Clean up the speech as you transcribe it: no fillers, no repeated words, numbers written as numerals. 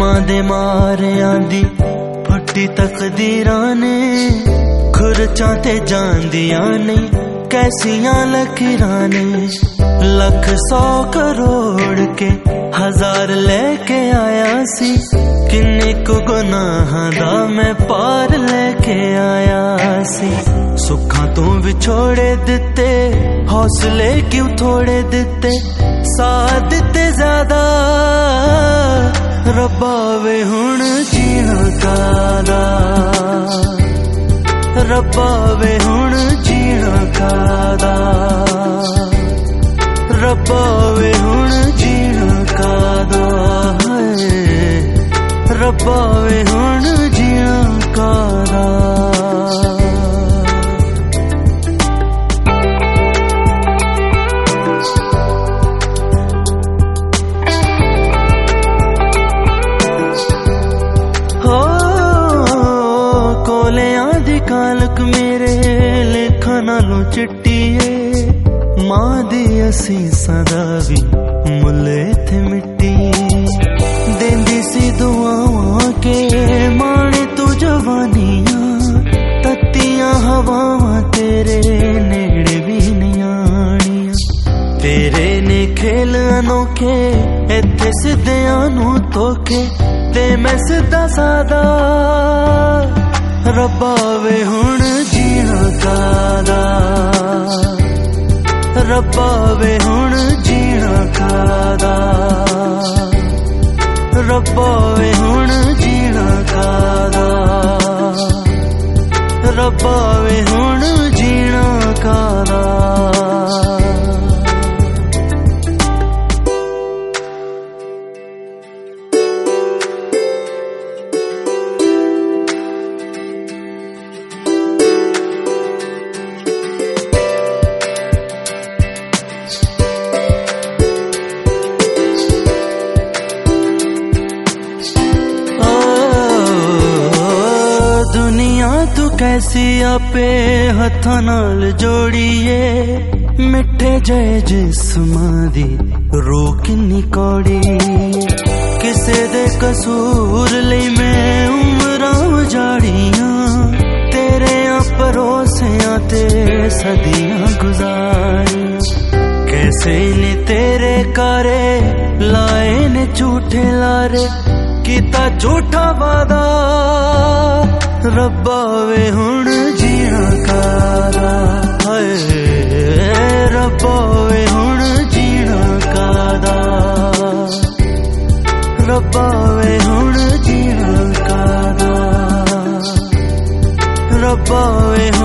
ਵਹਿਮਾਂ ਦੇ ਮਾਰਿਆਂ ਦੀ ਫੱਟੀ ਤਕਦੀਰਾਂ ਨੇ, ਖੁਰਚਾਂ ਤੇ ਜਾਂਦੀਆਂ ਨੇ ਕੈਸੀਆਂ ਲਕੀਰਾਂ ਨੇ। ਲੱਖ 100 ਕਰੋੜ ਕੇ ਹਜ਼ਾਰ ਲੈ ਕੇ ਆਇਆ ਸੀ, ਕਿੰਨੇ ਕੁ ਗੁਨਾਹਾਂ ਦਾ ਮੈਂ ਪਾਰ ਲੈ ਕੇ ਆਇਆ ਸੀ। ਸੁੱਖਾਂ ਤੋਂ ਵਿਛੋੜੇ ਦਿੱਤੇ, ਹੌਸਲੇ ਕਿਉਂ ਥੋੜੇ ਦਿੱਤੇ, ਸਾਥ ਦਿੱਤੇ ਜ਼ਿਆਦਾ। ਰੱਬਾ ਵੇ ਹੁਣ ਜੀਣਾ ਕਾਹਦਾ, ਰੱਬਾ ਵੇ ਹੁਣ ਜੀਣਾ ਕਾਹਦਾ, ਰੱਬਾ ਵੇ ਹੁਣ ਜੀਣਾ ਕਾਹਦਾ, ਰੱਬਾ ਵੇ ਹੁਣ ਜੀਣਾ ਕਾਹਦਾ। ਕਾਲਕ ਮੇਰੇ ਲੇਖਾਂ ਨਾਲੋਂ ਚਿੱਟੀ ਏ, ਮਾਂ ਦੀ ਅਸੀਸਾਂ ਦਾ ਵੀ ਮੁੱਲ ਇੱਥੇ ਮਿੱਟੀ। ਦਿੰਦੀ ਸੀ ਦੁਆਵਾਂ ਕੇ ਮਾਣੇ ਤੂੰ ਜਵਾਨੀਆਂ, ਤੱਤੀਆਂ ਹਵਾਵਾਂ ਤੇਰੇ ਨੇੜੇ ਵੀ ਨਹੀਂ ਆਣੀਆਂ। ਤੇਰੇ ਨੇ ਖੇਲ ਅਨੋਖੇ ਇੱਥੇ ਸਿੱਧਿਆਂ ਨੂੰ ਧੋਖੇ, ਤੇ ਮੈਂ ਸਿੱਧਾ ਸਾਦਾ। ਰੱਬਾ ਵੇ ਹੁਣ ਜੀਣਾ ਕਾਹਦਾ, ਰੱਬਾ ਵੇ ਹੁਣ ਜੀਣਾ ਕਾਹਦਾ, ਰੱਬਾ ਵੇ ਹੁਣ ਜੀਣਾ ਕਾਹਦਾ, ਰੱਬਾ ਵੇ ਹੁਣ ਜੀਣਾ ਕਾਹਦਾ। तू कैसी आपे हत्थां नाल जोड़िए, मिठे जय जिस्मां दी रूह किन्नी कौड़ी। किसे दे कसूर लई मैं उमरां उजाड़ियां, तेरे भरोसियां ते सदियां गुजारियां। कैसे ने तेरे कारे लाए ने झूठे लारे, कीता झूठा वादा। ਰੱਬਾ ਵੇ ਹੁਣ ਜੀਣਾ ਕਾਹਦਾ, ਹਾਏ ਰੱਬਾ ਵੇ ਹੁਣ ਜੀਣਾ ਕਾਹਦਾ, ਰੱਬਾ ਵੇ ਹੁਣ ਜੀਣਾ ਕਾਹਦਾ, ਰੱਬਾ ਵੇ